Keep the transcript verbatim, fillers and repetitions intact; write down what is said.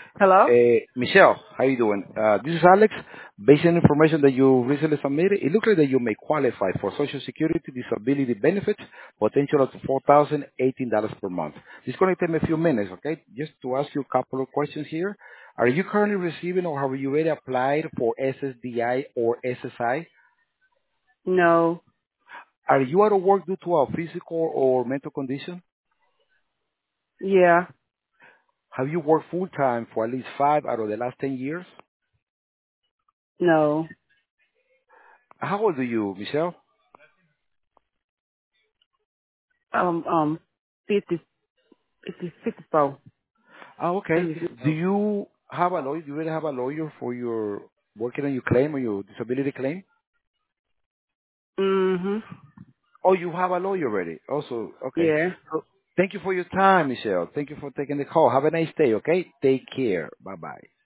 Hello? Uh, Michelle, how you doing? Uh, this is Alex. Based on information that you recently submitted, it looks like that you may qualify for Social Security disability benefits, potential of four thousand eighteen dollars per month. It's going to take me a few minutes, okay? Just to ask you a couple of questions here. Are you currently receiving or have you already applied for S S D I or S S I? No. Are you out of work due to a physical or mental condition? Yeah. Have you worked full time for at least five out of the last ten years? No. How old are you, Michelle? Um, um, fifty, fifty, fifty-four. Oh, okay. Maybe Do fifty-four. you have a lawyer? Do you already have a lawyer for your working on your claim or your disability claim? Mm-hmm. Oh, you have a lawyer already. Also, okay. Yeah. So thank you for your time, Michelle. Thank you for taking the call. Have a nice day, okay? Take care. Bye bye.